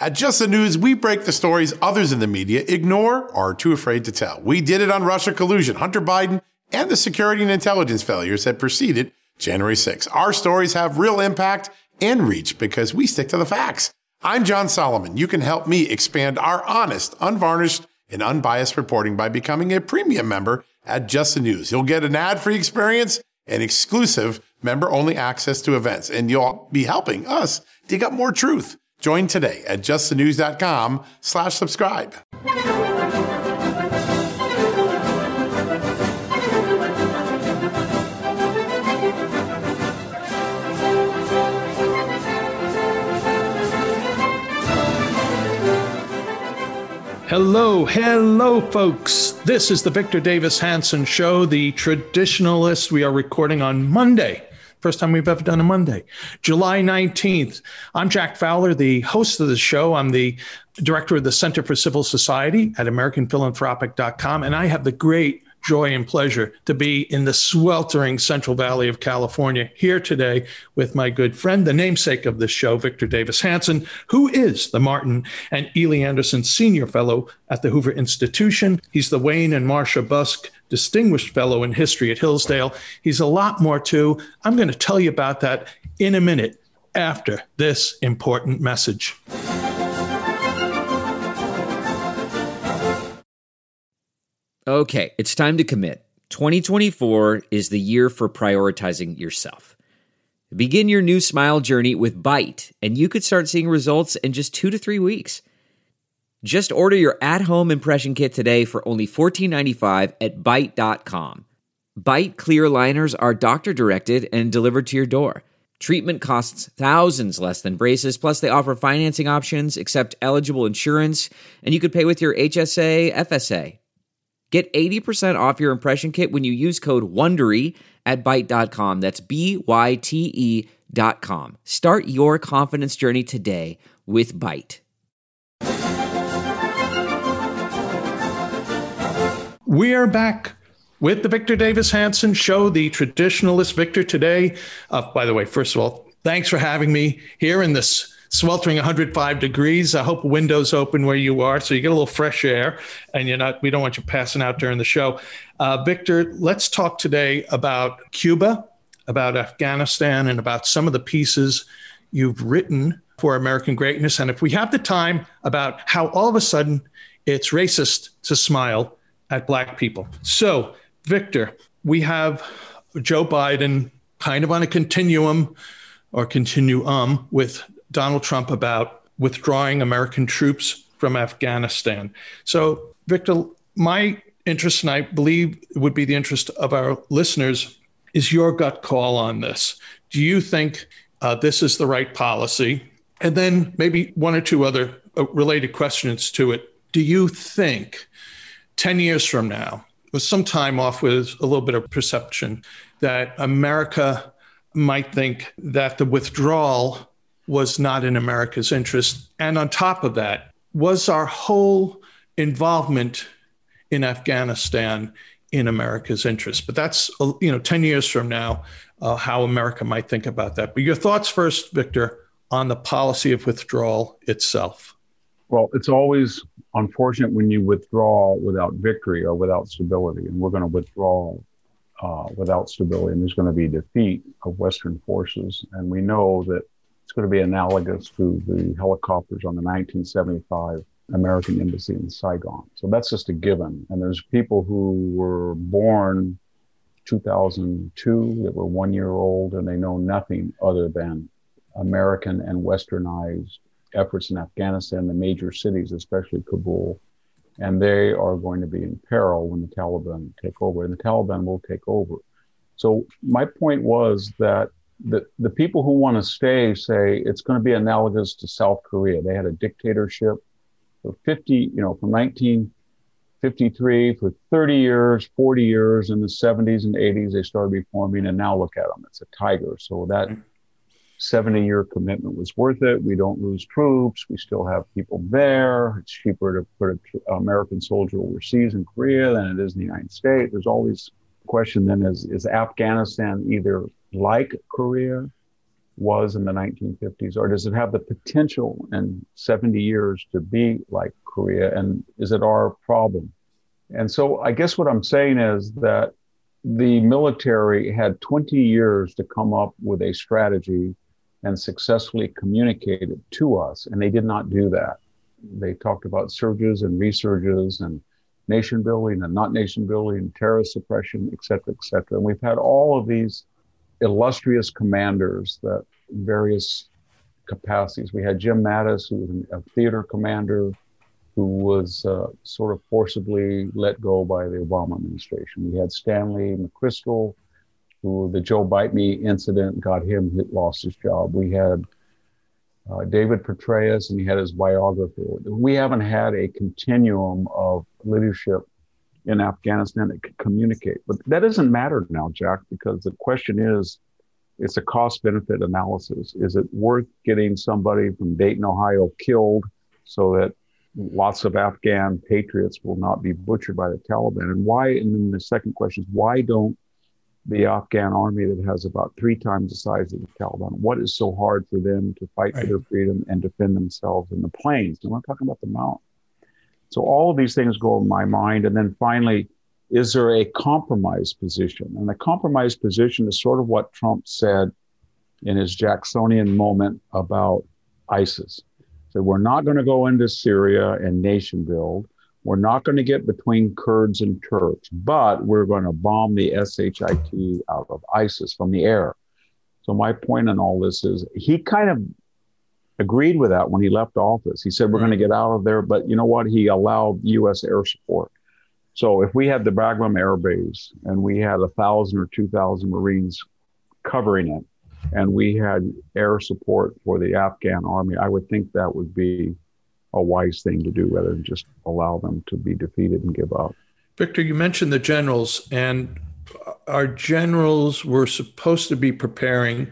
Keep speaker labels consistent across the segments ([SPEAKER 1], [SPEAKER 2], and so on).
[SPEAKER 1] At Just the News, we break the stories others in the media ignore or are too afraid to tell. We did it on Russia collusion, Hunter Biden, and the security and intelligence failures that preceded January 6th. Our stories have real impact and reach because we stick to the facts. I'm John Solomon. You can help me expand our honest, unvarnished, and unbiased reporting by becoming a premium member at Just the News. You'll get an ad-free experience and exclusive member-only access to events, and you'll be helping us dig up more truth. Join today at justthenews.com/subscribe.
[SPEAKER 2] Hello, folks. This is the Victor Davis Hanson Show, the Traditionalist. We are recording on Monday. First time we've ever done a Monday, July 19th. I'm Jack Fowler, the host of the show. I'm the director of the Center for Civil Society at AmericanPhilanthropic.com, and I have the great joy and pleasure to be in the sweltering Central Valley of California here today with my good friend, the namesake of this show, Victor Davis Hanson, who is the Martin and Ely Anderson Senior Fellow at the Hoover Institution. He's the Wayne and Marcia Busk Distinguished Fellow in History at Hillsdale. He's a lot more too. I'm going to tell you about that in a minute after this important message.
[SPEAKER 3] Okay, it's time to commit. 2024 is the year for prioritizing yourself. Begin your new smile journey with Byte, and you could start seeing results in just 2 to 3 weeks. Just order your at-home impression kit today for only $14.95 at Byte.com. Byte clear liners are doctor-directed and delivered to your door. Treatment costs thousands less than braces, plus they offer financing options, accept eligible insurance, and you could pay with your HSA, FSA. Get 80% off your impression kit when you use code WONDERY at Byte.com. That's BYTE.com. Start your confidence journey today with Byte.
[SPEAKER 2] We are back with the Victor Davis Hanson Show, the Traditionalist. Victor, today, by the way, first of all, thanks for having me here in this sweltering 105 degrees. I hope windows open where you are so you get a little fresh air and we don't want you passing out during the show. Victor, let's talk today about Cuba, about Afghanistan, and about some of the pieces you've written for American Greatness. And if we have the time, about how all of a sudden it's racist to smile at Black people. So, Victor, we have Joe Biden kind of on a continuum with Donald Trump about withdrawing American troops from Afghanistan. So, Victor, my interest, and I believe it would be the interest of our listeners, is your gut call on this. Do you think this is the right policy? And then maybe one or two other related questions to it. Do you think 10 years from now, with some time off with a little bit of perception, that America might think that the withdrawal was not in America's interest? And on top of that, was our whole involvement in Afghanistan in America's interest? But that's, 10 years from now, how America might think about that. But your thoughts first, Victor, on the policy of withdrawal itself.
[SPEAKER 4] Well, it's always unfortunate when you withdraw without victory or without stability. And we're going to withdraw without stability, and there's going to be defeat of Western forces. And we know that it's going to be analogous to the helicopters on the 1975 American embassy in Saigon. So that's just a given. And there's people who were born 2002 that were 1 year old, and they know nothing other than American and Westernized efforts in Afghanistan, the major cities, especially Kabul. And they are going to be in peril when the Taliban take over, and the Taliban will take over. So my point was that the people who want to stay say it's going to be analogous to South Korea. They had a dictatorship for from 1953 for 30 years, 40 years. In the 70s and 80s, they started reforming, and now look at them. It's a tiger. So that 70-year commitment was worth it. We don't lose troops. We still have people there. It's cheaper to put an American soldier overseas in Korea than it is in the United States. There's all these questions then, is Afghanistan either like Korea was in the 1950s? Or does it have the potential in 70 years to be like Korea? And is it our problem? And so I guess what I'm saying is that the military had 20 years to come up with a strategy and successfully communicate it to us. And they did not do that. They talked about surges and resurges and nation building and not nation building, terrorist suppression, et cetera, et cetera. And we've had all of these illustrious commanders that various capacities. We had Jim Mattis, who was a theater commander, who was sort of forcibly let go by the Obama administration. We had Stanley McChrystal, who the Joe Bite Me incident got him, lost his job. We had David Petraeus, and he had his biographer. We haven't had a continuum of leadership in Afghanistan that could communicate. But that doesn't matter now, Jack, because the question is, it's a cost-benefit analysis. Is it worth getting somebody from Dayton, Ohio killed so that lots of Afghan patriots will not be butchered by the Taliban? And why, and then the second question is, why don't the Afghan army that has about 3 times the size of the Taliban, what is so hard for them to fight for their freedom and defend themselves in the plains? I'm not talking about the mountain. So all of these things go in my mind. And then finally, is there a compromise position? And the compromise position is sort of what Trump said in his Jacksonian moment about ISIS. So we're not going to go into Syria and nation build. We're not going to get between Kurds and Turks, but we're going to bomb the SHIT out of ISIS from the air. So my point in all this is he kind of agreed with that when he left office. He said, we're going to get out of there. But you know what? He allowed U.S. air support. So if we had the Bagram Air Base and we had 1,000 or 2,000 Marines covering it, and we had air support for the Afghan army, I would think that would be a wise thing to do rather than just allow them to be defeated and give up.
[SPEAKER 2] Victor, you mentioned the generals, and our generals were supposed to be preparing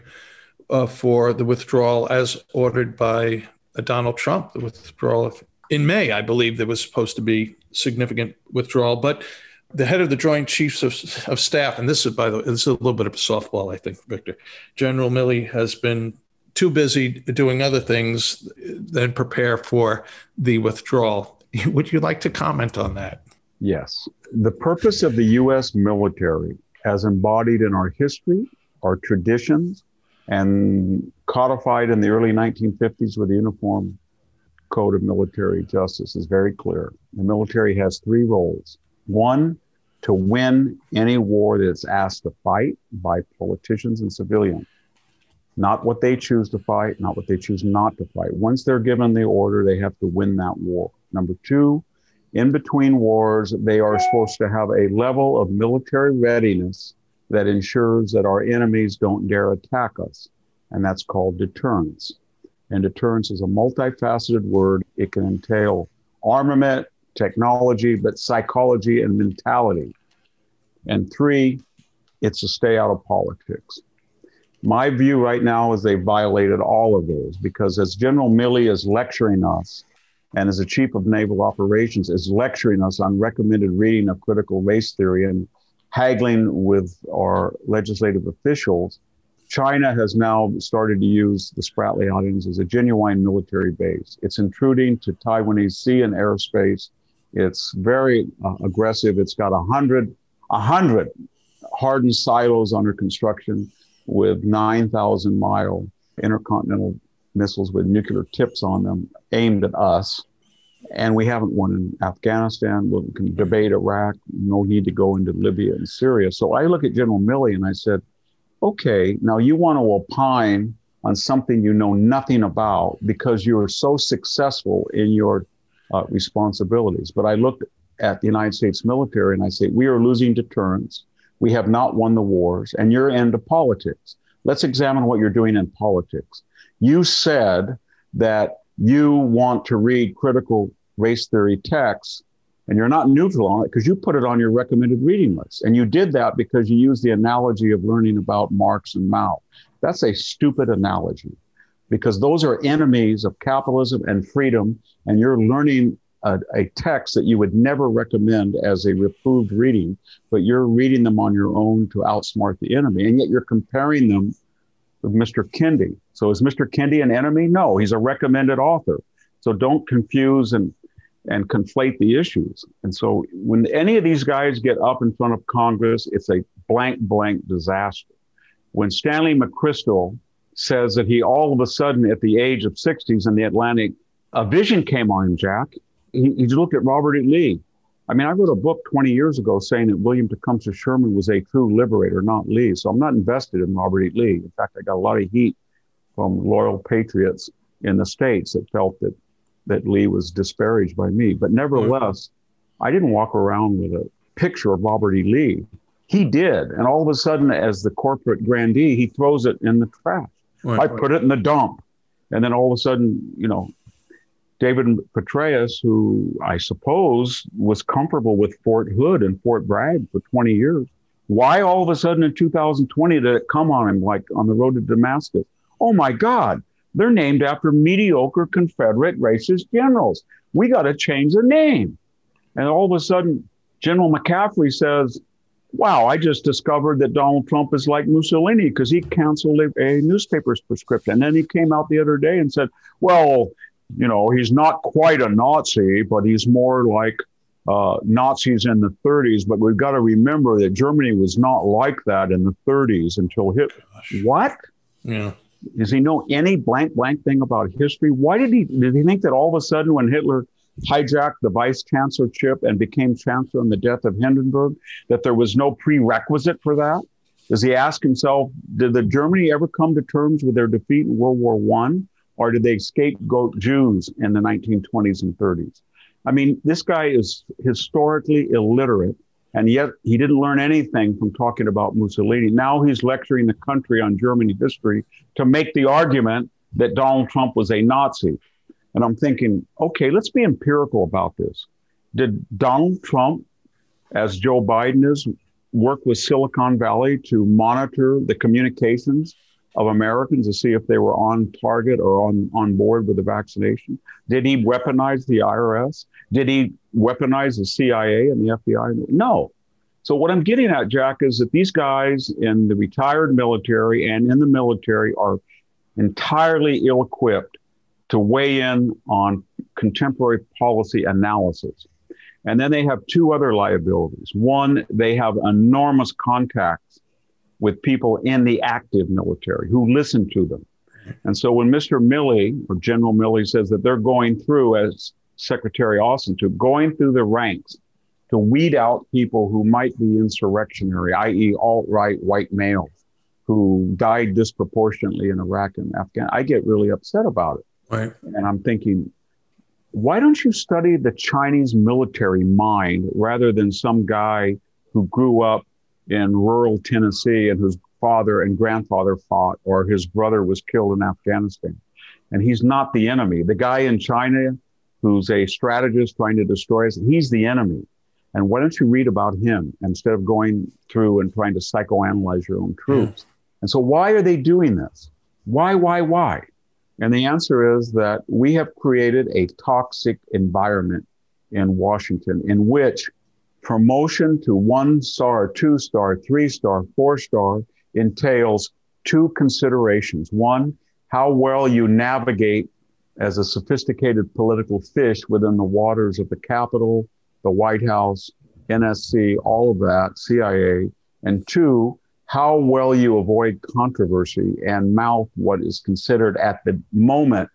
[SPEAKER 2] for the withdrawal as ordered by Donald Trump. The withdrawal in May, I believe there was supposed to be significant withdrawal, but the head of the Joint Chiefs of Staff, and this is, by the way, this is a little bit of a softball, I think, Victor, General Milley has been too busy doing other things than prepare for the withdrawal. Would you like to comment on that?
[SPEAKER 4] Yes. The purpose of the U.S. military, as embodied in our history, our traditions, and codified in the early 1950s with the Uniform Code of Military Justice, is very clear. The military has 3 roles. 1, to win any war that's asked to fight by politicians and civilians. Not what they choose to fight, not what they choose not to fight. Once they're given the order, they have to win that war. Number 2, in between wars, they are supposed to have a level of military readiness that ensures that our enemies don't dare attack us. And that's called deterrence. And deterrence is a multifaceted word. It can entail armament, technology, but psychology and mentality. And 3, it's to stay out of politics. My view right now is they violated all of those, because as General Milley is lecturing us, and as the Chief of Naval Operations is lecturing us on recommended reading of critical race theory and haggling with our legislative officials, China has now started to use the Spratly Islands as a genuine military base. It's intruding to Taiwanese sea and airspace. It's very aggressive. It's got 100 hardened silos under construction with 9,000-mile intercontinental missiles with nuclear tips on them aimed at us. And we haven't won in Afghanistan. We can debate Iraq. No need to go into Libya and Syria. So I look at General Milley and I said, okay, now you want to opine on something you know nothing about because you are so successful in your responsibilities. But I looked at the United States military and I say, we are losing deterrence. We have not won the wars, and you're into politics. Let's examine what you're doing in politics. You said that you want to read critical race theory texts, and you're not neutral on it because you put it on your recommended reading list. And you did that because you used the analogy of learning about Marx and Mao. That's a stupid analogy because those are enemies of capitalism and freedom, and you're learning a text that you would never recommend as a reproved reading, but you're reading them on your own to outsmart the enemy. And yet you're comparing them with Mr. Kendi. So is Mr. Kendi an enemy? No, he's a recommended author. So don't confuse and conflate the issues. And so when any of these guys get up in front of Congress, it's a blank disaster. When Stanley McChrystal says that he all of a sudden at the age of 60s in the Atlantic, a vision came on him, Jack. He looked at Robert E. Lee. I mean, I wrote a book 20 years ago saying that William Tecumseh Sherman was a true liberator, not Lee. So I'm not invested in Robert E. Lee. In fact, I got a lot of heat from loyal patriots in the States that felt that Lee was disparaged by me. But nevertheless, I didn't walk around with a picture of Robert E. Lee. He did. And all of a sudden, as the corporate grandee, he throws it in the trash. I put it in the dump. And then all of a sudden, David Petraeus, who I suppose was comfortable with Fort Hood and Fort Bragg for 20 years, why all of a sudden in 2020 did it come on him like on the road to Damascus? Oh my God, they're named after mediocre Confederate racist generals. We got to change the name. And all of a sudden, General McCaffrey says, wow, I just discovered that Donald Trump is like Mussolini because he canceled a newspaper's prescription. And then he came out the other day and said, well, he's not quite a Nazi, but he's more like Nazis in the 30s. But we've got to remember that Germany was not like that in the 30s until Hitler. What?
[SPEAKER 2] Yeah.
[SPEAKER 4] Does he know any blank thing about history? Why did he think that all of a sudden when Hitler hijacked the vice chancellorship and became chancellor in the death of Hindenburg, that there was no prerequisite for that? Does he ask himself, did the Germany ever come to terms with their defeat in World War I? Or did they scapegoat Jews in the 1920s and 30s? I mean, this guy is historically illiterate, and yet he didn't learn anything from talking about Mussolini. Now he's lecturing the country on German history to make the argument that Donald Trump was a Nazi. And I'm thinking, okay, let's be empirical about this. Did Donald Trump, as Joe Biden is, work with Silicon Valley to monitor the communications of Americans to see if they were on target or on board with the vaccination? Did he weaponize the IRS? Did he weaponize the CIA and the FBI? No. So what I'm getting at, Jack, is that these guys in the retired military and in the military are entirely ill-equipped to weigh in on contemporary policy analysis. And then they have two other liabilities. One, they have enormous contacts with people in the active military who listen to them. And so when Mr. Milley or General Milley says that they're going through, as Secretary Austin too, going through the ranks to weed out people who might be insurrectionary, i.e. alt-right white males who died disproportionately in Iraq and Afghanistan, I get really upset about it.
[SPEAKER 2] Right.
[SPEAKER 4] And I'm thinking, why don't you study the Chinese military mind rather than some guy who grew up in rural Tennessee and whose father and grandfather fought, or his brother was killed in Afghanistan? And he's not the enemy. The guy in China who's a strategist trying to destroy us, he's the enemy. And why don't you read about him instead of going through and trying to psychoanalyze your own troops? Yeah. And so why are they doing this? Why? And the answer is that we have created a toxic environment in Washington in which promotion to 1-star, 2-star, 3-star, 4-star entails two considerations. One, how well you navigate as a sophisticated political fish within the waters of the Capitol, the White House, NSC, all of that, CIA. And two, how well you avoid controversy and mouth what is considered at the moment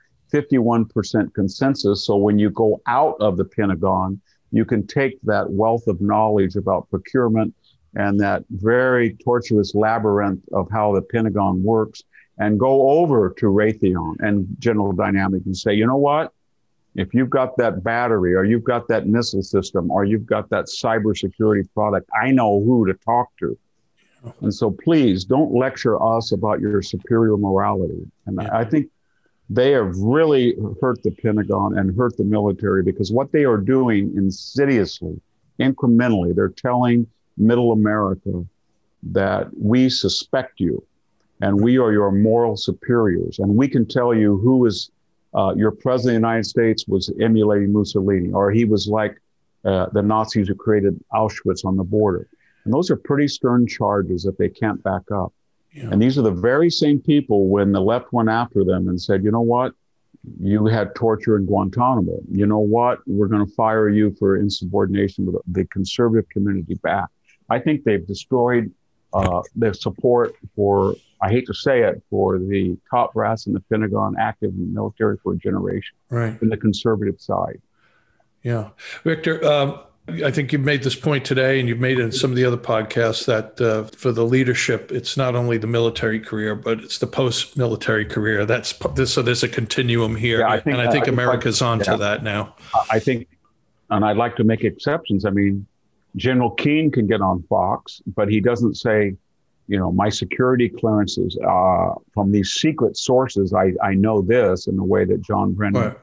[SPEAKER 4] 51% consensus. So when you go out of the Pentagon, you can take that wealth of knowledge about procurement and that very tortuous labyrinth of how the Pentagon works and go over to Raytheon and General Dynamics and say, you know what? If you've got that battery or you've got that missile system or you've got that cybersecurity product, I know who to talk to. And so please don't lecture us about your superior morality. And I think they have really hurt the Pentagon and hurt the military because what they are doing insidiously, incrementally, they're telling middle America that we suspect you and we are your moral superiors. And we can tell you who is your president of the United States was emulating Mussolini, or he was like the Nazis who created Auschwitz on the border. And those are pretty stern charges that they can't back up.
[SPEAKER 2] Yeah.
[SPEAKER 4] And these are the very same people when the left went after them and said, you know what? You had torture in Guantanamo. You know what? We're going to fire you for insubordination with the conservative community back. I think they've destroyed their support for, I hate to say it, for the top brass in the Pentagon, active in the military for a generation,
[SPEAKER 2] right,
[SPEAKER 4] in the conservative side.
[SPEAKER 2] Yeah. Victor, I think you've made this point today, and you've made it in some of the other podcasts, that for the leadership, it's not only the military career, but it's the post-military career. That's this. So there's a continuum here.
[SPEAKER 4] Yeah,
[SPEAKER 2] I think America's onto that now.
[SPEAKER 4] I think, and I'd like to make exceptions. I mean, General Keane can get on Fox, but he doesn't say, you know, my security clearances from these secret sources, I know this, in the way that John Brennan,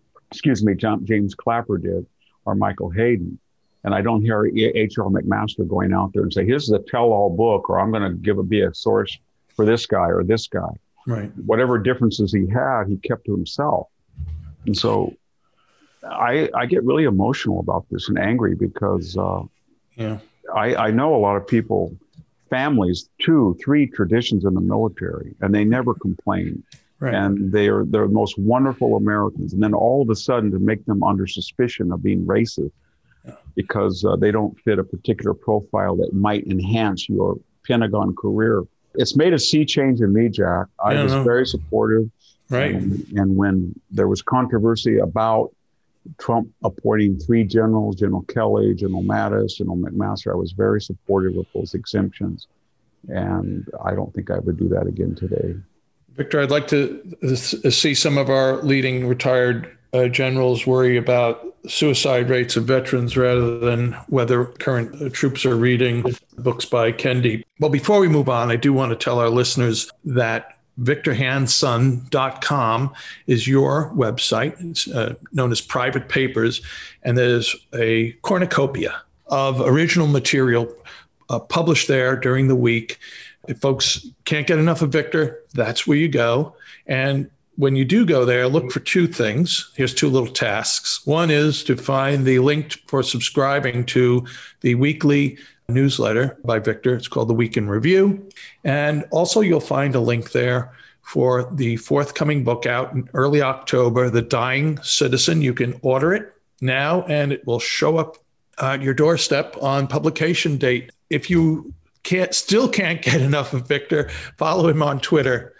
[SPEAKER 4] James Clapper did, or Michael Hayden. And I don't hear H.R. McMaster going out there and say, here's a tell-all book, or I'm going to be a source for this guy or this guy.
[SPEAKER 2] Right.
[SPEAKER 4] Whatever differences he had, he kept to himself. And so I get really emotional about this and angry because I know a lot of people, families, 2, 3 traditions in the military, and they never complain.
[SPEAKER 2] Right.
[SPEAKER 4] And they're the most wonderful Americans. And then all of a sudden, to make them under suspicion of being racist because they don't fit a particular profile that might enhance your Pentagon career. It's made a sea change in me, Jack. I was very supportive.
[SPEAKER 2] Right.
[SPEAKER 4] And when there was controversy about Trump appointing 3 generals, General Kelly, General Mattis, General McMaster, I was very supportive of those exemptions. And I don't think I would do that again today.
[SPEAKER 2] Victor, I'd like to see some of our leading retired generals worry about suicide rates of veterans rather than whether current troops are reading books by Kendi. Well, before we move on, I do want to tell our listeners that VictorHanson.com is your website. It's known as Private Papers, and there's a cornucopia of original material published there during the week. If folks can't get enough of Victor, that's where you go. And when you do go there, look for 2 things. Here's 2 little tasks. One is to find the link for subscribing to the weekly newsletter by Victor. It's called The Week in Review. And also you'll find a link there for the forthcoming book out in early October, The Dying Citizen. You can order it now, and it will show up at your doorstep on publication date. If you still can't get enough of Victor, follow him on Twitter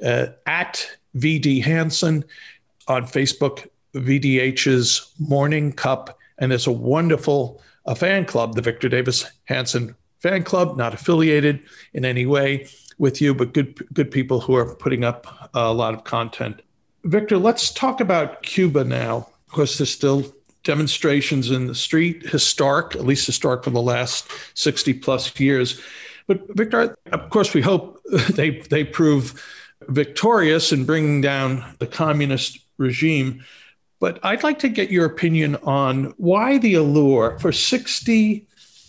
[SPEAKER 2] at VD Hanson, on Facebook, VDH's Morning Cup. And there's a wonderful fan club, the Victor Davis Hanson Fan Club, not affiliated in any way with you, but good people who are putting up a lot of content. Victor, let's talk about Cuba now. Of course, there's still demonstrations in the street, at least historic for the last 60 plus years. But Victor, of course, we hope they prove victorious in bringing down the communist regime. But I'd like to get your opinion on why the allure for 60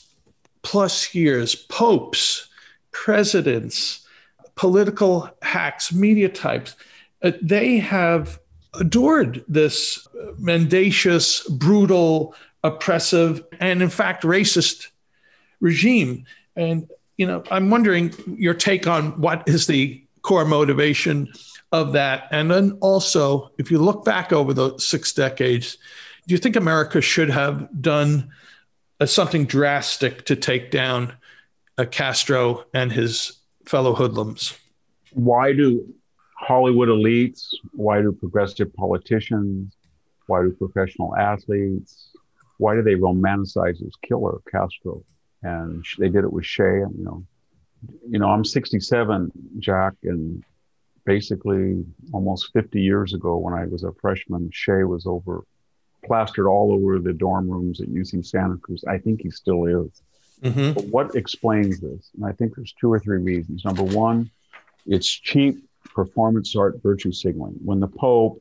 [SPEAKER 2] plus years, popes, presidents, political hacks, media types, they have adored this mendacious, brutal, oppressive, and in fact, racist regime. And, you know, I'm wondering your take on what is the core motivation of that. And then also, if you look back over the 6 decades, do you think America should have done something drastic to take down Castro and his fellow hoodlums?
[SPEAKER 4] Why do Hollywood elites, why do progressive politicians, why do professional athletes, why do they romanticize this killer, Castro? And they did it with Che. You know, I'm 67, Jack, and basically almost 50 years ago when I was a freshman, Che was plastered all over the dorm rooms at UC Santa Cruz. I think he still is. Mm-hmm. But what explains this? And I think there's 2 or 3 reasons. Number one, it's cheap performance art virtue signaling. When the Pope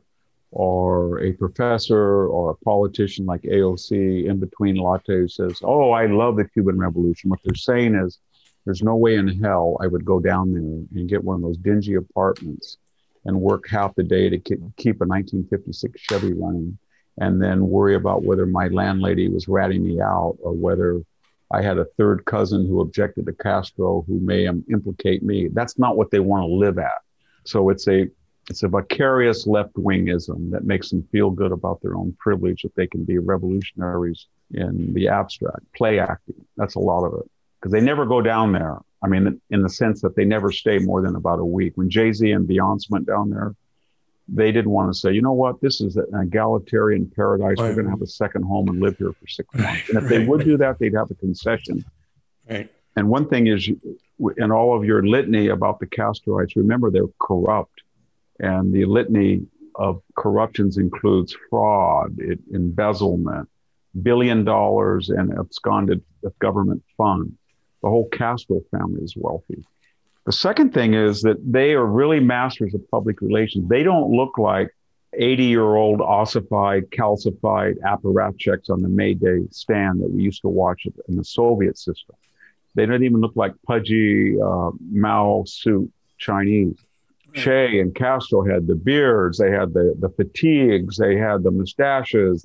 [SPEAKER 4] or a professor or a politician like AOC in between lattes says, oh, I love the Cuban Revolution, what they're saying is, there's no way in hell I would go down there and get one of those dingy apartments and work half the day to keep a 1956 Chevy running and then worry about whether my landlady was ratting me out or whether I had a third cousin who objected to Castro who may implicate me. That's not what they want to live at. So it's a vicarious left-wingism that makes them feel good about their own privilege, that they can be revolutionaries in the abstract, play acting. That's a lot of it, because they never go down there. I mean, in the sense that they never stay more than about a week. When Jay-Z and Beyonce went down there, they didn't want to say, you know what, this is an egalitarian paradise. We're going to have a second home and live here for 6 months. And if they would do that, they'd have a concession.
[SPEAKER 2] Right.
[SPEAKER 4] And one thing is, in all of your litany about the Castroites, remember they're corrupt. And the litany of corruptions includes fraud, embezzlement, $1 billion in absconded government funds. The whole Castro family is wealthy. The second thing is that they are really masters of public relations. They don't look like 80-year-old ossified, calcified apparatchiks on the May Day stand that we used to watch in the Soviet system. They don't even look like pudgy Mao suit Chinese. Che and Castro had the beards, they had the fatigues, they had the mustaches,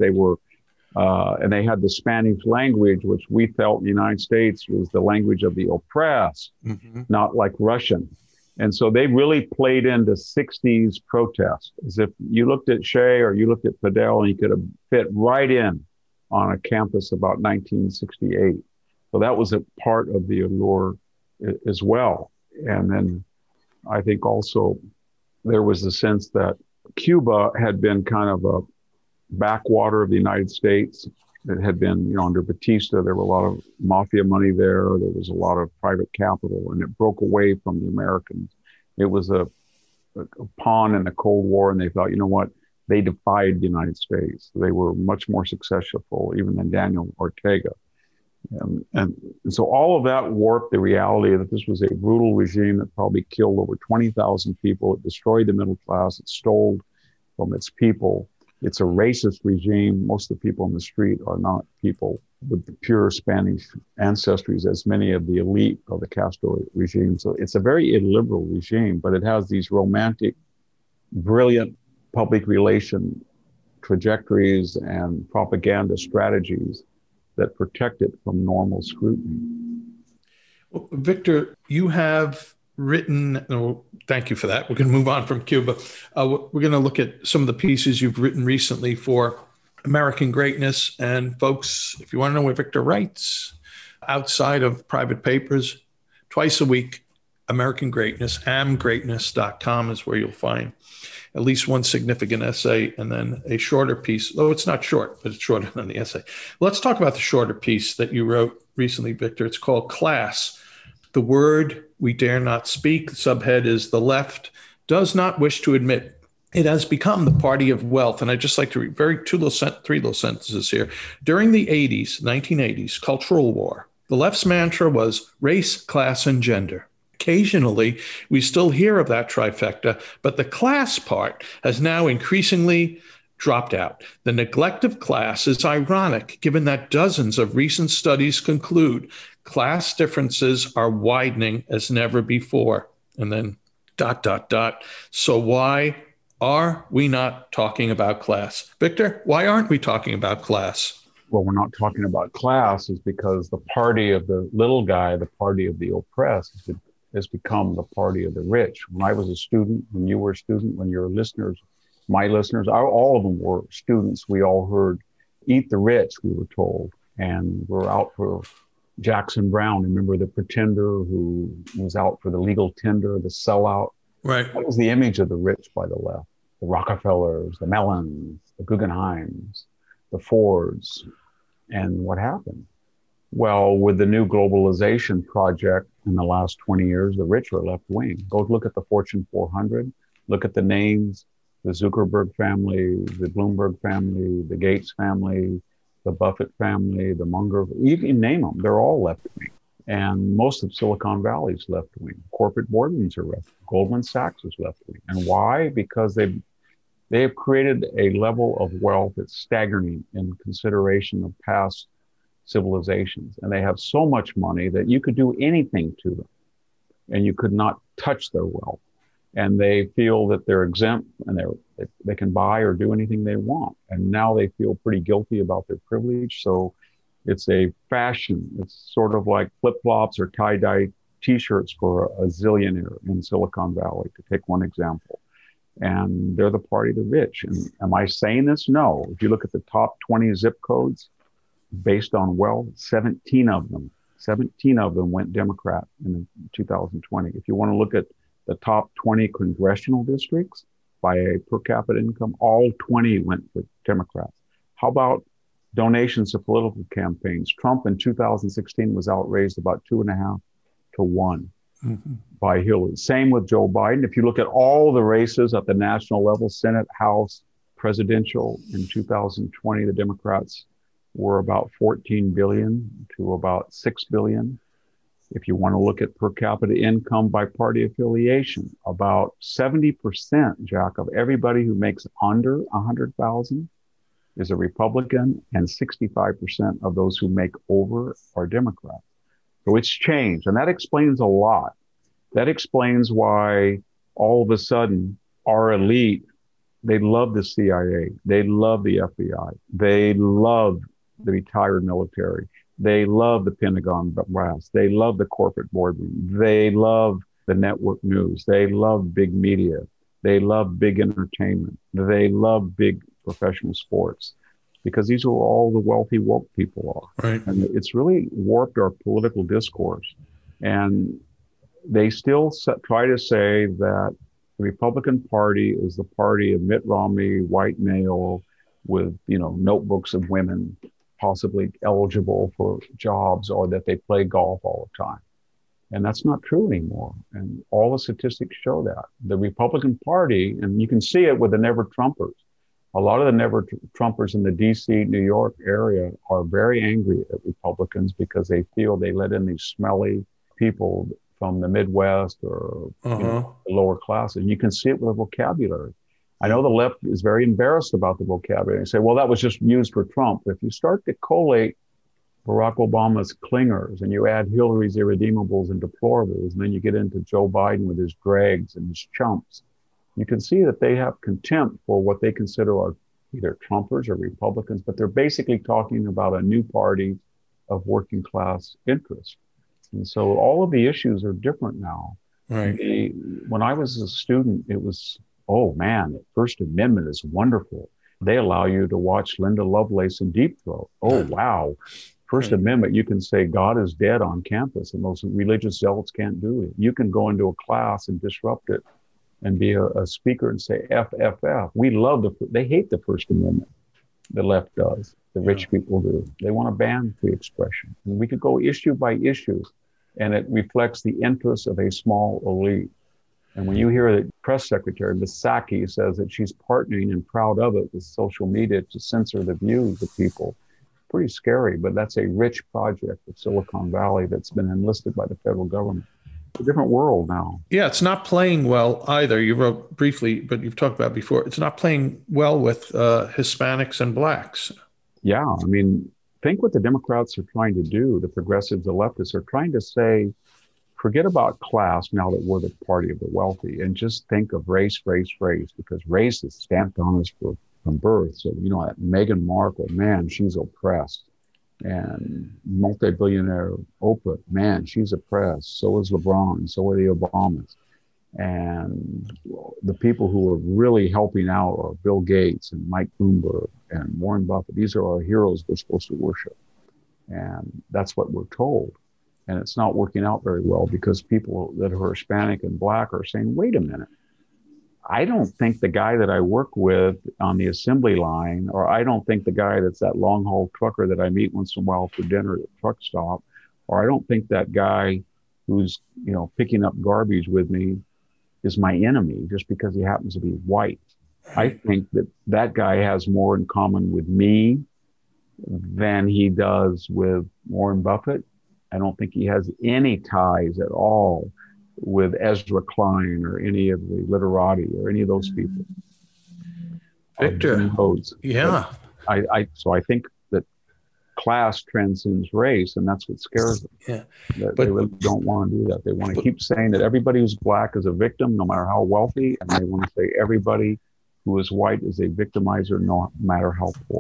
[SPEAKER 4] and they had the Spanish language, which we felt in the United States was the language of the oppressed, not like Russian. And so they really played into 60s protest, as if you looked at Che or you looked at Fidel and you could have fit right in on a campus about 1968. So that was a part of the allure as well. And then I think also there was the sense that Cuba had been kind of a backwater of the United States. It had been, under Batista, there were a lot of mafia money there. There was a lot of private capital, and it broke away from the Americans. It was a pawn in the Cold War, and they thought, you know what? They defied the United States. They were much more successful even than Daniel Ortega. And so all of that warped the reality that this was a brutal regime that probably killed over 20,000 people. It destroyed the middle class. It stole from its people. It's a racist regime. Most of the people in the street are not people with the pure Spanish ancestries, as many of the elite of the Castro regime. So it's a very illiberal regime, but it has these romantic, brilliant public relation trajectories and propaganda strategies that protect it from normal scrutiny.
[SPEAKER 2] Well, Victor, you have written, thank you for that. We're going to move on from Cuba. We're going to look at some of the pieces you've written recently for American Greatness. And folks, if you want to know where Victor writes, outside of private papers, twice a week, American Greatness, amgreatness.com is where you'll find at least one significant essay and then a shorter piece, though it's not short, but it's shorter than the essay. Let's talk about the shorter piece that you wrote recently, Victor. It's called Class, the Word We Dare Not Speak. The subhead is The Left Does Not Wish to Admit It Has Become the Party of Wealth. And I'd just like to read three little sentences here. During the 1980s, cultural war, the left's mantra was race, class, and gender. Occasionally, we still hear of that trifecta, but the class part has now increasingly dropped out. The neglect of class is ironic, given that dozens of recent studies conclude class differences are widening as never before. And then ... So why are we not talking about class? Victor, why aren't we talking about class?
[SPEAKER 4] Well, we're not talking about class is because the party of the little guy, the party of the oppressed, has become the party of the rich. When I was a student, when you were a student, when your listeners, my listeners, all of them were students, we all heard, eat the rich, we were told. And we're out for Jackson Brown. Remember the pretender who was out for the legal tender, the sellout?
[SPEAKER 2] Right.
[SPEAKER 4] That was the image of the rich by the left. The Rockefellers, the Mellons, the Guggenheims, the Fords. And what happened? Well, with the new globalization project in the last 20 years, the rich are left wing. Go look at the Fortune 400, look at the names, the Zuckerberg family, the Bloomberg family, the Gates family, the Buffett family, the Munger, you can name them, they're all left wing. And most of Silicon Valley is left wing. Corporate boardrooms are left. Goldman Sachs is left wing. And why? Because they have created a level of wealth that's staggering in consideration of past civilizations. And they have so much money that you could do anything to them and you could not touch their wealth. And they feel that they're exempt and they can buy or do anything they want. And now they feel pretty guilty about their privilege. So It's a fashion. It's sort of like flip-flops or tie-dye T-shirts for a zillionaire in Silicon Valley, to take one example. And they're the party of the rich. And am I saying this? No. If you look at the top 20 zip codes based on wealth, 17 of them went Democrat in 2020. If you want to look at the top 20 congressional districts by a per capita income, all 20 went for Democrats. How about donations to political campaigns? Trump in 2016 was outraised about 2.5 to 1 by Hillary. Same with Joe Biden. If you look at all the races at the national level, Senate, House, presidential, in 2020, the Democrats were about 14 billion to about 6 billion. If you want to look at per capita income by party affiliation, about 70%, Jack, of everybody who makes under 100,000 is a Republican, and 65% of those who make over are Democrats. So it's changed, and that explains a lot. That explains why all of a sudden our elite, they love the CIA, they love the FBI, they love the retired military, they love the Pentagon brass, they love the corporate boardroom, they love the network news, they love big media, they love big entertainment, they love big professional sports, because these are all the wealthy woke people are.
[SPEAKER 2] Right.
[SPEAKER 4] And it's really warped our political discourse. And they still try to say that the Republican Party is the party of Mitt Romney, white male, with, notebooks of women, possibly eligible for jobs, or that they play golf all the time. And that's not true anymore. And all the statistics show that. The Republican Party, and you can see it with the Never Trumpers. A lot of the Never Trumpers in the DC, New York area are very angry at Republicans because they feel they let in these smelly people from the Midwest or the lower class. And you can see it with the vocabulary. I know the left is very embarrassed about the vocabulary. They say, well, that was just used for Trump. If you start to collate Barack Obama's clingers and you add Hillary's irredeemables and deplorables, and then you get into Joe Biden with his dregs and his chumps, you can see that they have contempt for what they consider are either Trumpers or Republicans, but they're basically talking about a new party of working class interest. And so all of the issues are different now.
[SPEAKER 2] Right.
[SPEAKER 4] When I was a student, it was, oh man, the First Amendment is wonderful. They allow you to watch Linda Lovelace and Deep Throat. Oh, wow. First Amendment, you can say God is dead on campus, and those religious zealots can't do it. You can go into a class and disrupt it and be a speaker and say F, F, F. They hate the First Amendment. The left does. The rich people do. They want to ban free expression. And we could go issue by issue, and it reflects the interests of a small elite. And when you hear the press secretary, Ms. Psaki, says that she's partnering and proud of it with social media to censor the views of people, pretty scary, but that's a rich project of Silicon Valley that's been enlisted by the federal government. It's a different world now.
[SPEAKER 2] Yeah, it's not playing well either. You wrote briefly, but you've talked about it before. It's not playing well with Hispanics and blacks.
[SPEAKER 4] Yeah, I mean, think what the Democrats are trying to do. The progressives, the leftists are trying to say, forget about class now that we're the party of the wealthy, and just think of race, race, race, because race is stamped on us from birth. So, Meghan Markle, man, she's oppressed. And multi-billionaire Oprah, man, she's oppressed. So is LeBron. So are the Obamas. And the people who are really helping out are Bill Gates and Mike Bloomberg and Warren Buffett. These are our heroes we're supposed to worship. And that's what we're told. And it's not working out very well because people that are Hispanic and black are saying, wait a minute. I don't think the guy that I work with on the assembly line, or I don't think the guy that's that long haul trucker that I meet once in a while for dinner at the truck stop, or I don't think that guy who's, picking up garbage with me is my enemy just because he happens to be white. I think that guy has more in common with me than he does with Warren Buffett. I don't think he has any ties at all with Ezra Klein or any of the literati or any of those people.
[SPEAKER 2] Victor, yeah.
[SPEAKER 4] So I think that class transcends race, and that's what scares them.
[SPEAKER 2] Yeah,
[SPEAKER 4] they really don't want to do that. They want to keep saying that everybody who's black is a victim, no matter how wealthy, and they want to say everybody who is white is a victimizer, no matter how poor.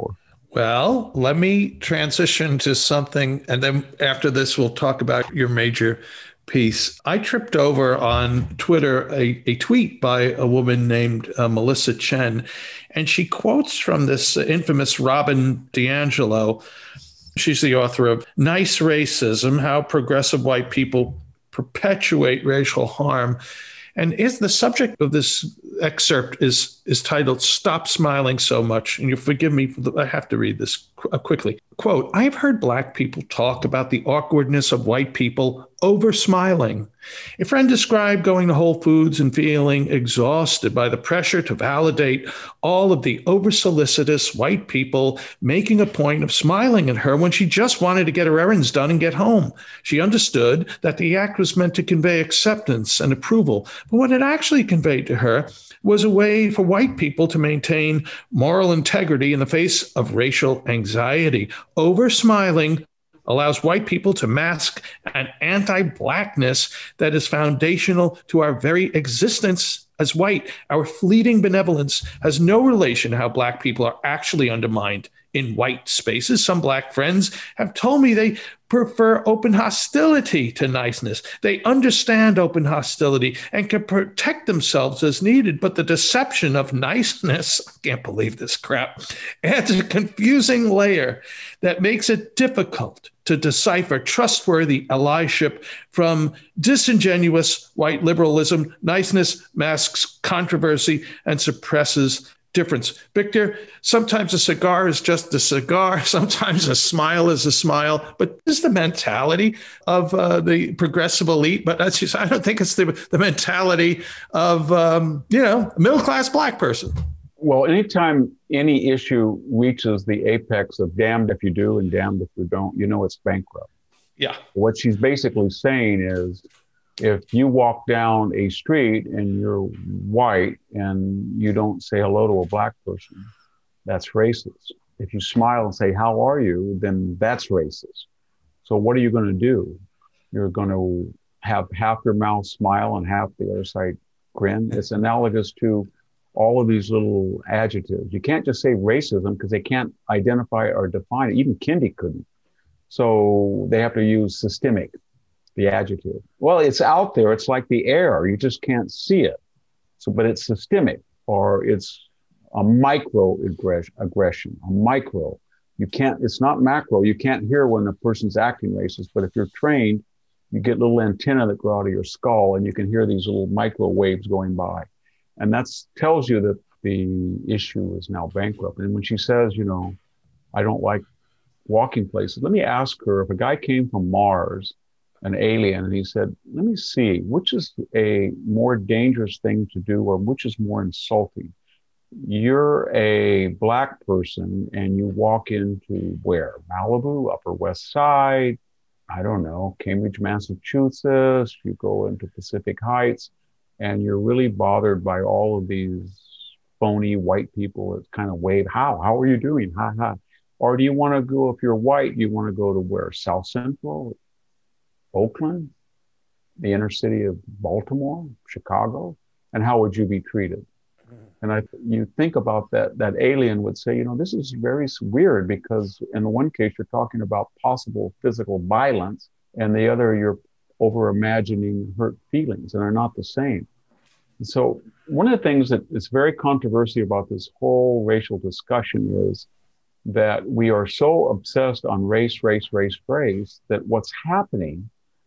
[SPEAKER 2] Well, let me transition to something, and then after this, we'll talk about your major piece. I tripped over on Twitter a tweet by a woman named Melissa Chen, and she quotes from this infamous Robin DiAngelo. She's the author of Nice Racism: How Progressive White People Perpetuate Racial Harm. And the subject of this excerpt is titled "Stop Smiling So Much." And you forgive me, I have to read this quickly. Quote, "I've heard Black people talk about the awkwardness of white people over smiling. A friend described going to Whole Foods and feeling exhausted by the pressure to validate all of the over-solicitous white people making a point of smiling at her when she just wanted to get her errands done and get home. She understood that the act was meant to convey acceptance and approval, but what it actually conveyed to her was a way for white people to maintain moral integrity in the face of racial anxiety. Over-smiling allows white people to mask an anti-Blackness that is foundational to our very existence as white. Our fleeting benevolence has no relation to how Black people are actually undermined in white spaces. Some Black friends have told me they prefer open hostility to niceness. They understand open hostility and can protect themselves as needed, but the deception of niceness, I can't believe this crap, adds a confusing layer that makes it difficult to decipher trustworthy allyship from disingenuous white liberalism. Niceness masks controversy and suppresses difference. Victor, sometimes a cigar is just a cigar. Sometimes a smile is a smile. But this is the mentality of the progressive elite. But that's just, I don't think it's the mentality of, a middle-class Black person.
[SPEAKER 4] Well, anytime any issue reaches the apex of damned if you do and damned if you don't, it's bankrupt.
[SPEAKER 2] Yeah.
[SPEAKER 4] What she's basically saying is, if you walk down a street and you're white and you don't say hello to a Black person, that's racist. If you smile and say, "How are you?" then that's racist. So what are you going to do? You're going to have half your mouth smile and half the other side grin. It's analogous to all of these little adjectives. You can't just say racism because they can't identify or define it. Even Kendi couldn't. So they have to use systemic, the adjective. Well, it's out there. It's like the air. You just can't see it. So, but it's systemic, or it's a micro aggression, a micro. It's not macro. You can't hear when a person's acting racist, but if you're trained, you get little antennae that grow out of your skull and you can hear these little micro waves going by. And that tells you that the issue is now bankrupt. And when she says, I don't like walking places, let me ask her, if a guy came from Mars, an alien, and he said, let me see, which is a more dangerous thing to do, or which is more insulting? You're a Black person and you walk into where? Malibu, Upper West Side, I don't know, Cambridge, Massachusetts, you go into Pacific Heights, and you're really bothered by all of these phony white people that kind of wave, how are you doing? Ha ha. Or do you want to go, if you're white, you want to go to where? South Central, Oakland, the inner city of Baltimore, Chicago? And how would you be treated? And you think about that alien would say, this is very weird, because in the one case, you're talking about possible physical violence, and the other, you're over imagining hurt feelings, and they're not the same. And so one of the things that is very controversial about this whole racial discussion is that we are so obsessed on race, that what's happening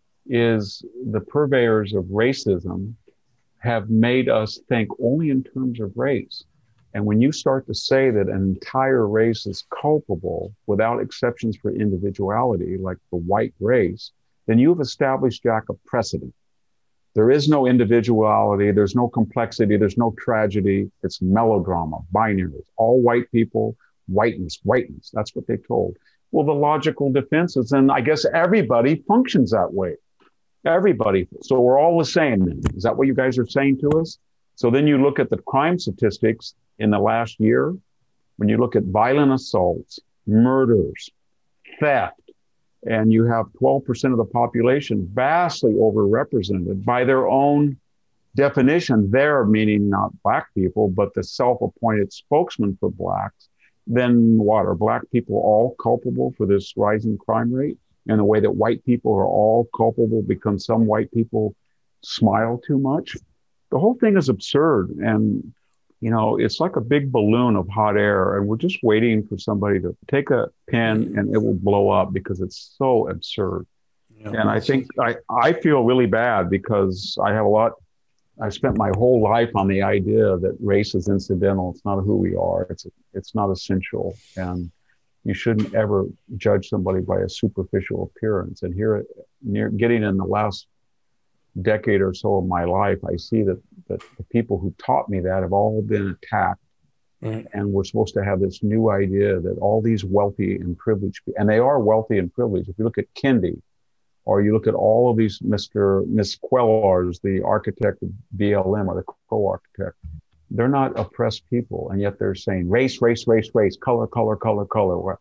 [SPEAKER 4] is the purveyors of racism have made us think only in terms of race. And when you start to say that an entire race is culpable without exceptions for individuality, like the white race, then you've established, Jack, a precedent. There is no individuality, there's no complexity, there's no tragedy. It's melodrama, binary. All white people, whiteness. That's what they told. Well, the logical defense is, and I guess everybody functions that way. Everybody. So we're all the same then. Is that what you guys are saying to us? So then you look at the crime statistics in the last year, when you look at violent assaults, murders, theft, and you have 12% of the population vastly overrepresented by their own definition, there meaning not Black people, but the self-appointed spokesman for Blacks. then what? Are black people all culpable for this rising crime rate in a way that white people are all culpable because some white people smile too much? The whole thing is absurd. And, it's like a big balloon of hot air, and we're just waiting for somebody to take a pin and it will blow up because it's so absurd. Yeah, and I think I feel really bad because I spent my whole life on the idea that race is incidental. It's not who we are. It's not essential. And you shouldn't ever judge somebody by a superficial appearance. And here, getting in the last decade or so of my life, I see that the people who taught me that have all been attacked. Right. And we're supposed to have this new idea that all these wealthy and privileged, and they are wealthy and privileged. If you look at Kendi, or you look at all of these Miss Cuellar's, the architect of BLM or the co-architect, they're not oppressed people. And yet they're saying race, race, race, race, color, color, color, color.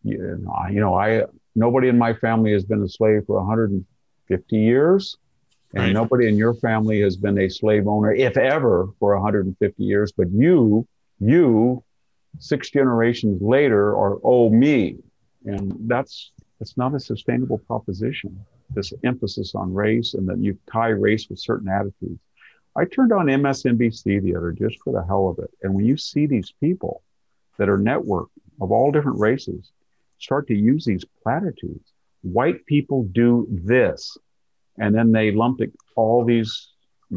[SPEAKER 4] Nobody in my family has been a slave for 150 years. And right. Nobody in your family has been a slave owner, if ever, for 150 years. But you, 6 generations later, owe me. And that's not a sustainable proposition, this emphasis on race, and that you tie race with certain attitudes. I turned on MSNBC the other just for the hell of it. And when you see these people that are networked of all different races start to use these platitudes, white people do this, and then they lump it, all these,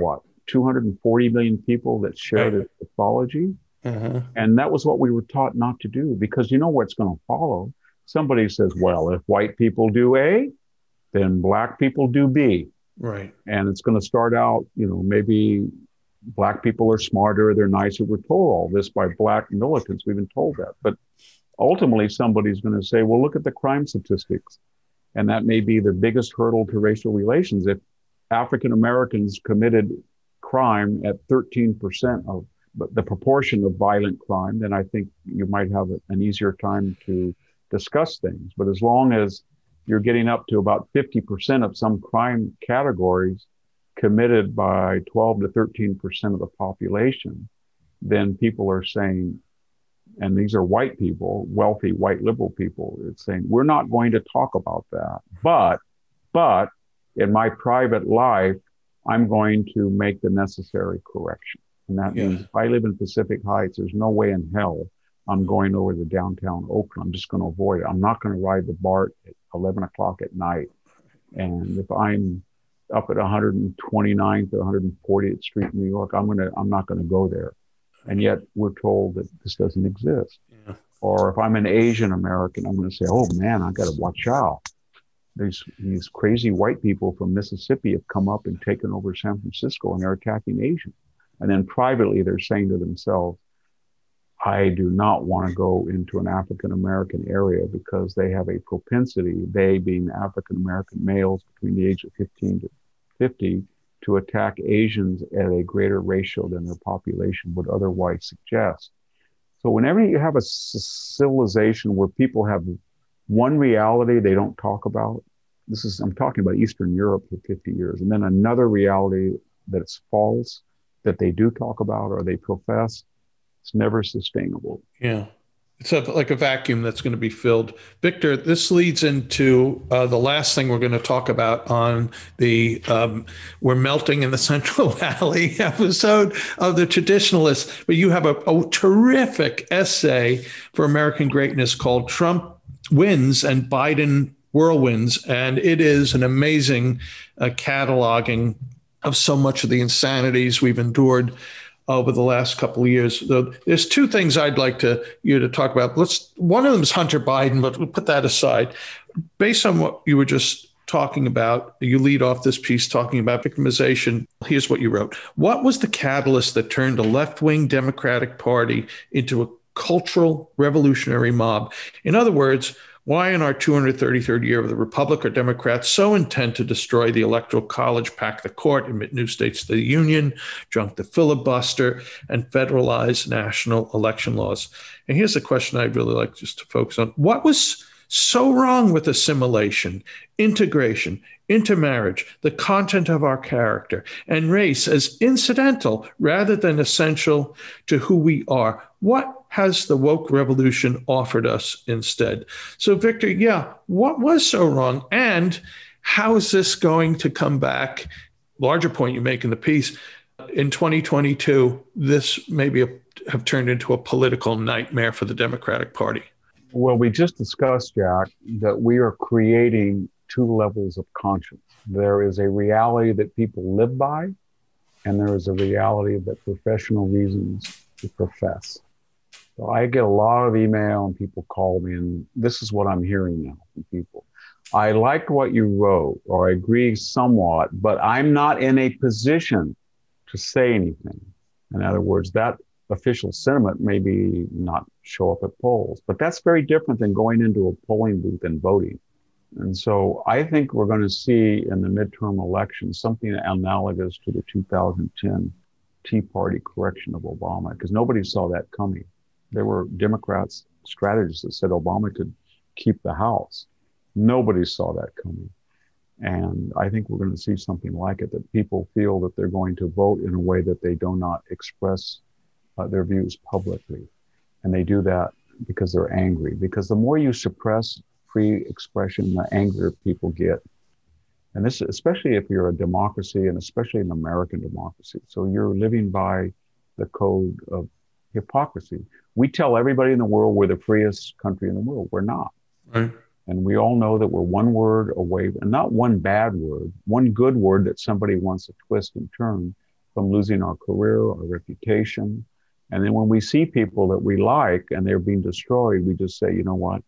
[SPEAKER 4] 240 million people that share this pathology. Uh-huh. And that was what we were taught not to do, because you know what's going to follow. Somebody says, well, if white people do A, then black people do B.
[SPEAKER 2] Right.
[SPEAKER 4] And it's going to start out, maybe black people are smarter, they're nicer. We're told all this by black militants. We've been told that. But ultimately, somebody's going to say, well, look at the crime statistics. And that may be the biggest hurdle to racial relations. If African Americans committed crime at 13% of the proportion of violent crime, then I think you might have an easier time to discuss things. But as long as you're getting up to about 50% of some crime categories committed by 12 to 13% of the population, then people are saying, and these are white people, wealthy white liberal people, it's saying, we're not going to talk about that. But in my private life, I'm going to make the necessary correction. And that means if I live in Pacific Heights, there's no way in hell I'm going over to downtown Oakland. I'm just going to avoid it. I'm not going to ride the BART at 11 o'clock at night. And if I'm up at 129th or 140th Street, New York, I'm not going to go there. And yet we're told that this doesn't exist. Yeah. Or if I'm an Asian American, I'm going to say, oh man, I got to watch out. These crazy white people from Mississippi have come up and taken over San Francisco, and they're attacking Asians. And then privately, they're saying to themselves, I do not want to go into an African American area because they have a propensity, they being African American males between the age of 15 to 50, to attack Asians at a greater ratio than their population would otherwise suggest. So whenever you have a civilization where people have one reality they don't talk about, I'm talking about Eastern Europe for 50 years, and then another reality that's false that they do talk about or they profess, it's never sustainable.
[SPEAKER 2] Yeah. It's like a vacuum that's going to be filled. Victor, this leads into the last thing we're going to talk about on the We're Melting in the Central Valley episode of The Traditionalists. But you have a terrific essay for American Greatness called Trump Wins and Biden Whirlwinds. And it is an amazing cataloging of so much of the insanities we've endured over the last couple of years. There's two things I'd like you to talk about. One of them is Hunter Biden, but we'll put that aside. Based on what you were just talking about, you lead off this piece talking about victimization. Here's what you wrote. What was the catalyst that turned a left-wing Democratic Party into a cultural revolutionary mob? In other words, why in our 233rd year of the Republic are Democrats so intent to destroy the Electoral College, pack the court, admit new states to the Union, junk the filibuster, and federalize national election laws? And here's the question I'd really like just to focus on. What was so wrong with assimilation, integration, intermarriage, the content of our character, and race as incidental rather than essential to who we are? What has the woke revolution offered us instead? So, Victor, what was so wrong? And how is this going to come back? Larger point you make in the piece, in 2022, this maybe have turned into a political nightmare for the Democratic Party.
[SPEAKER 4] Well, we just discussed, Jack, that we are creating two levels of conscience. There is a reality that people live by, and there is a reality that professional reasons to profess. So I get a lot of email and people call me, and this is what I'm hearing now from people. I like what you wrote, or I agree somewhat, but I'm not in a position to say anything. In other words, that official sentiment maybe not show up at polls, but that's very different than going into a polling booth and voting. And so I think we're going to see in the midterm election something analogous to the 2010 Tea Party correction of Obama, because nobody saw that coming. There were Democrats, strategists that said Obama could keep the House. Nobody saw that coming. And I think we're going to see something like it, that people feel that they're going to vote in a way that they do not express their views publicly. And they do that because they're angry. Because the more you suppress free expression, the angrier people get. And this, especially if you're a democracy, and especially an American democracy. So you're living by the code of hypocrisy. We tell everybody in the world we're the freest country in the world. We're not.
[SPEAKER 2] Right.
[SPEAKER 4] And we all know that we're one word away, and not one bad word, one good word that somebody wants to twist and turn from losing our career, our reputation. And then when we see people that we like and they're being destroyed, we just say, you know what?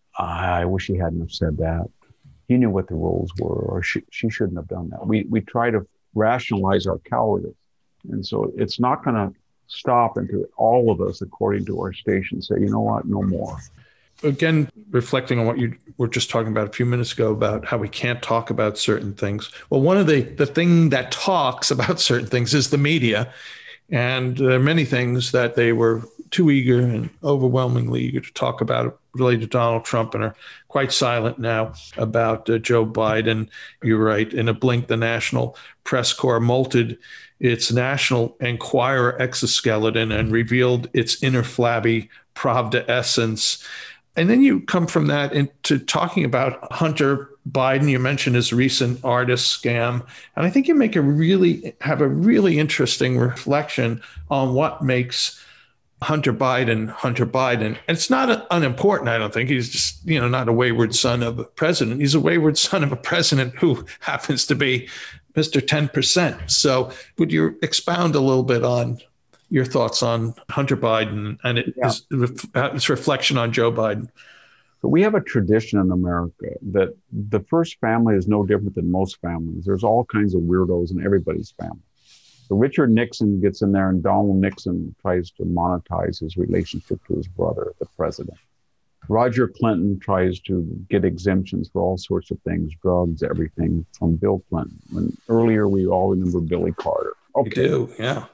[SPEAKER 4] I wish he hadn't have said that. He knew what the rules were, or she shouldn't have done that. We try to rationalize our cowardice. And so it's not going to stop until all of us, according to our station, say, you know what? No more.
[SPEAKER 2] Again, reflecting on what you were just talking about a few minutes ago about how we can't talk about certain things. Well, one of the thing that talks about certain things is the media. And there are many things that they were too eager and overwhelmingly eager to talk about related to Donald Trump, and are quite silent now about Joe Biden. You're right. In a blink, the National Press Corps molted its National Enquirer exoskeleton and revealed its inner flabby Pravda essence. And then you come from that into talking about Hunter Biden. You mentioned his recent artist scam. And I think you have a really interesting reflection on what makes Hunter Biden. And it's not unimportant, I don't think. He's just, not a wayward son of a president. He's a wayward son of a president who happens to be Mr. 10%. So would you expound a little bit on your thoughts on Hunter Biden and its reflection on Joe Biden?
[SPEAKER 4] So we have a tradition in America that the first family is no different than most families. There's all kinds of weirdos in everybody's family. So Richard Nixon gets in there, and Donald Nixon tries to monetize his relationship to his brother, the president. Roger Clinton tries to get exemptions for all sorts of things, drugs, everything, from Bill Clinton. When earlier we all remember Billy Carter.
[SPEAKER 2] Okay. We do, yeah.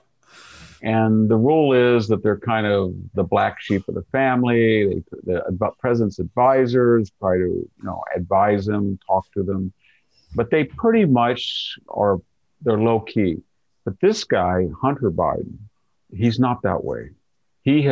[SPEAKER 4] And the rule is that they're kind of the black sheep of the family. The president's advisors try to, advise them, talk to them, but they pretty much they're low key. But this guy, Hunter Biden, he's not that way. He's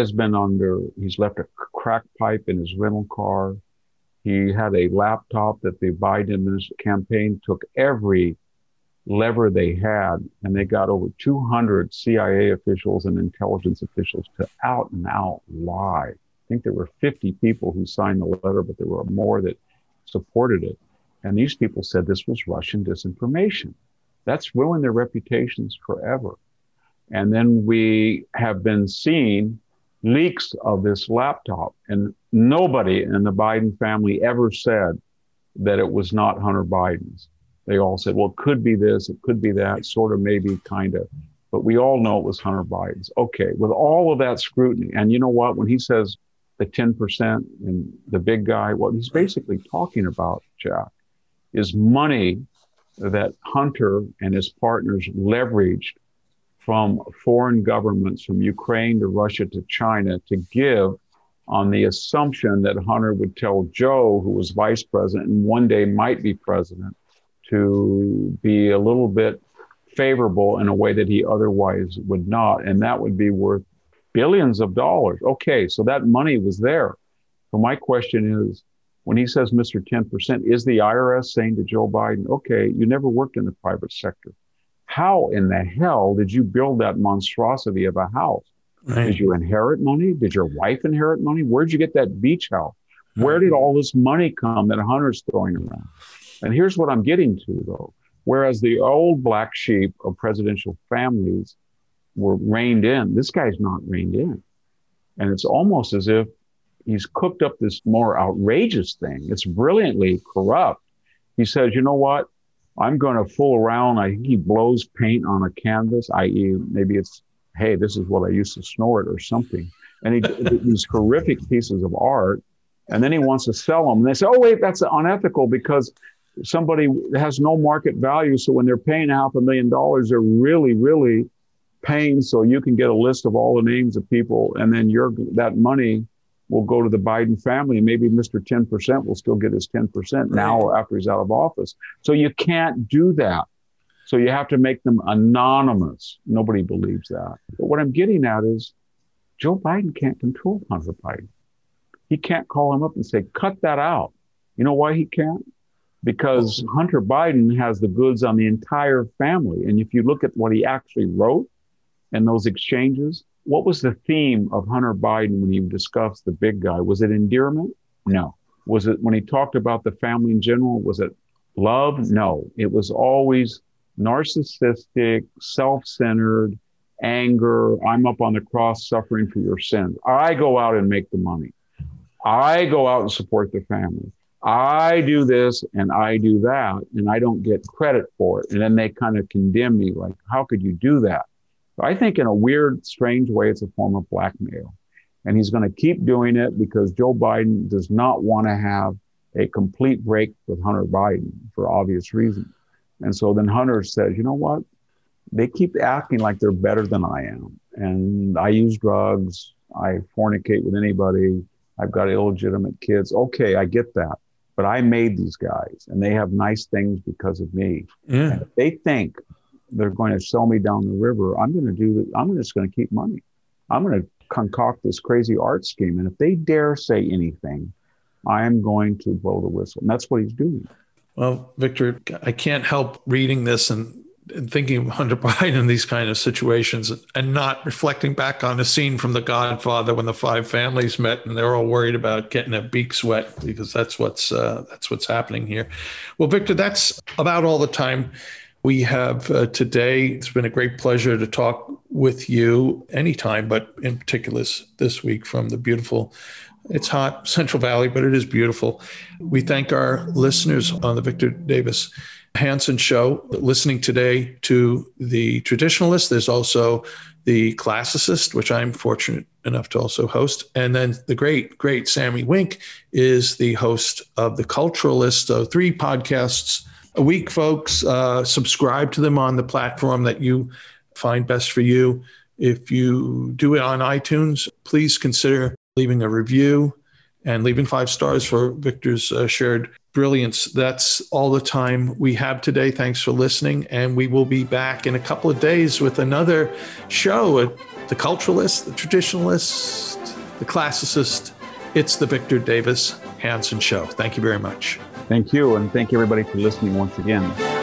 [SPEAKER 4] left a crack pipe in his rental car. He had a laptop that the Biden campaign took every lever they had, and they got over 200 CIA officials and intelligence officials to out and out lie. I think there were 50 people who signed the letter, but there were more that supported it. And these people said this was Russian disinformation. That's ruined their reputations forever. And then we have been seeing leaks of this laptop, and nobody in the Biden family ever said that it was not Hunter Biden's. They all said, well, it could be this, it could be that, sort of, maybe, kind of. But we all know it was Hunter Biden's. Okay, with all of that scrutiny, and you know what? When he says the 10% and the big guy, what he's basically talking about, Jack, is money that Hunter and his partners leveraged from foreign governments, from Ukraine to Russia to China, to give on the assumption that Hunter would tell Joe, who was vice president and one day might be president, to be a little bit favorable in a way that he otherwise would not. And that would be worth billions of dollars. Okay, so that money was there. So my question is, when he says, Mr. 10%, is the IRS saying to Joe Biden, okay, you never worked in the private sector. How in the hell did you build that monstrosity of a house? Right. Did you inherit money? Did your wife inherit money? Where'd you get that beach house? Where did all this money come that Hunter's throwing around? And here's what I'm getting to, though. Whereas the old black sheep of presidential families were reined in, this guy's not reined in. And it's almost as if he's cooked up this more outrageous thing. It's brilliantly corrupt. He says, you know what? I'm going to fool around. I think he blows paint on a canvas, i.e. maybe it's, hey, this is what I used to snort or something. And he these horrific pieces of art. And then he wants to sell them. And they say, oh, wait, that's unethical because somebody has no market value. So when they're paying $500,000, they're really, really paying so you can get a list of all the names of people. And then that money will go to the Biden family. And maybe Mr. 10% will still get his 10% now after he's out of office. So you can't do that. So you have to make them anonymous. Nobody believes that. But what I'm getting at is Joe Biden can't control Hunter Biden. He can't call him up and say, cut that out. You know why he can't? Because Hunter Biden has the goods on the entire family. And if you look at what he actually wrote in those exchanges, what was the theme of Hunter Biden when he discussed the big guy? Was it endearment? No. Was it when he talked about the family in general? Was it love? No. It was always narcissistic, self-centered, anger. I'm up on the cross suffering for your sins. I go out and make the money. I go out and support the family. I do this and I do that, and I don't get credit for it. And then they kind of condemn me, like, how could you do that? So I think in a weird, strange way, it's a form of blackmail. And he's going to keep doing it because Joe Biden does not want to have a complete break with Hunter Biden for obvious reasons. And so then Hunter says, you know what? They keep acting like they're better than I am. And I use drugs. I fornicate with anybody. I've got illegitimate kids. Okay, I get that. But I made these guys and they have nice things because of me. Yeah. And if they think they're going to sell me down the river, I'm going to do that. I'm just going to keep money. I'm going to concoct this crazy art scheme. And if they dare say anything, I am going to blow the whistle. And that's what he's doing.
[SPEAKER 2] Well, Victor, I can't help reading this and thinking of Hunter Biden in these kind of situations and not reflecting back on a scene from The Godfather when the five families met and they're all worried about getting their beaks wet because that's what's happening here. Well, Victor, that's about all the time we have today. It's been a great pleasure to talk with you anytime, but in particular this week from the beautiful, it's hot Central Valley, but it is beautiful. We thank our listeners on the Victor Davis Hanson Show listening today to The Traditionalist. There's also The Classicist, which I'm fortunate enough to also host. And then the great Sammy Wink is the host of The Culturalist. So 3 podcasts a week, folks. Subscribe to them on the platform that you find best for you. If you do it on iTunes, please consider leaving a review and leaving 5 stars for Victor's shared brilliance. That's all the time we have today. Thanks for listening. And we will be back in a couple of days with another show at The Culturalist, The Traditionalist, The Classicist. It's the Victor Davis Hanson Show. Thank you very much.
[SPEAKER 4] Thank you. And thank you, everybody, for listening once again.